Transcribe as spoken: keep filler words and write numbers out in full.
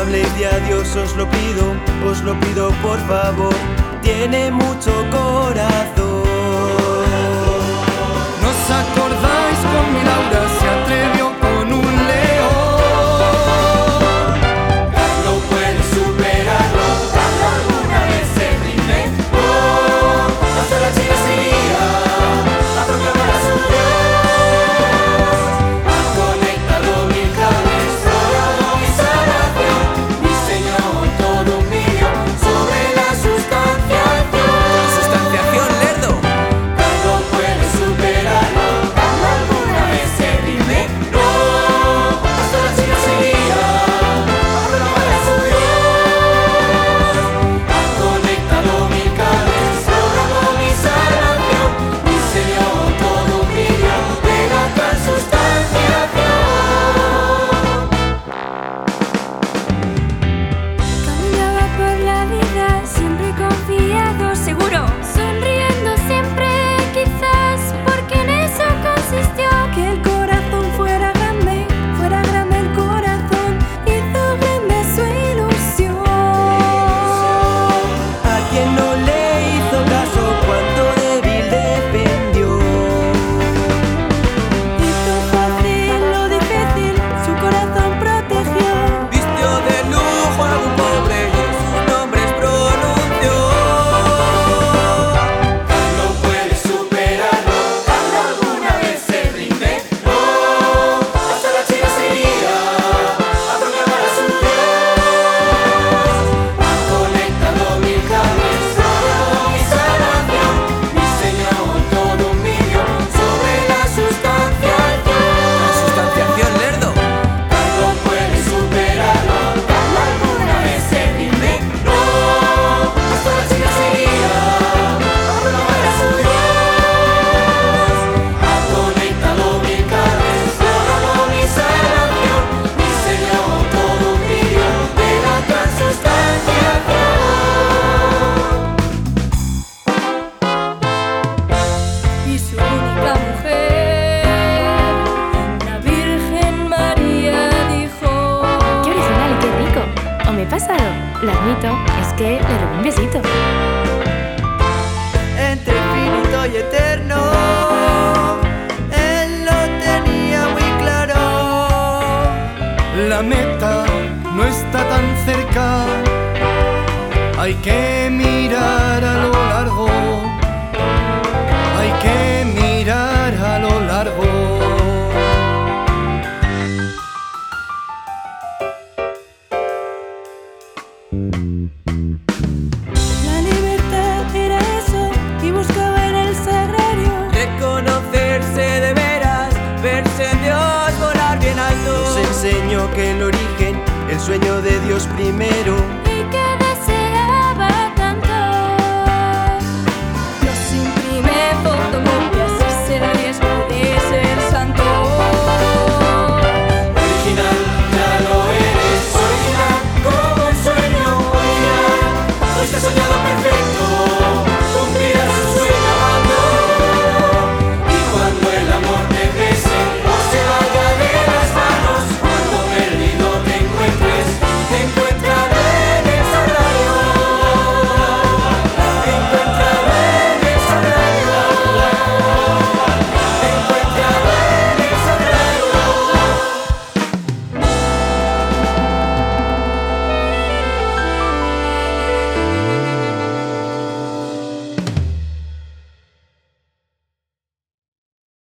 habléis de adiós, os lo pido, os lo pido por favor. Tiene mucho corazón. ¿No os acordáis con mi Laura se atrevió con un león? Carlos puede superarlo, Carlos alguna vez se reinventó. Hasta la China siría a proclamar a su Dios. Ha conectado mil cables, logrado mi salvación, diseñó todo un vídeo sobre la sustanciación. Sustanciación, lerdo. Carlos puede superarlo, Carlos alguna vez se reinventó. Hasta la China siría a proclamar a su Dios. Ha conectado mil cables, logrado mi salvación, diseñó todo un vídeo de la transustanciación. Caminaba por la vida siempre confiado, seguro, sonriendo siempre, quizás porque en eso consistió. Que el corazón fuera grande, fuera grande el corazón, hizo grande su ilusión. A quien no le hizo caso cuando débil defendió. Hizo fácil lo difícil, su corazón protegió. Vistió de lujo a un pobre y en sus nombres pronunció. Carlos puede superarlo, Carlos alguna vez se reinventó. Hasta la China siría a proclamar a su Dios. Ha conectado mil cables, logrado mi salvación, diseñó todo un vídeo sobre la sustanciación. Sustanciación, lerdo. Carlos puede superarlo, Carlos alguna vez se reinventó. Hasta la China siría a proclamar a su Dios. Ha conectado mil cables, logrado mi salvación, diseñó todo un vídeo de la transustanciación. Y su única mujer, la Virgen María, dijo: ¡Qué original y qué rico! ¿O me he pasado? Lo admito, es que le robé un besito. Entre finito y eterno, él lo tenía muy claro. La meta no está tan cerca, hay que mirar a lo largo, hay que mirar a lo largo. La libertad era eso y buscaba en el sagrario. Reconocerse de veras, verse en Dios, volar bien alto. Nos enseñó que el origen, el sueño de Dios primero,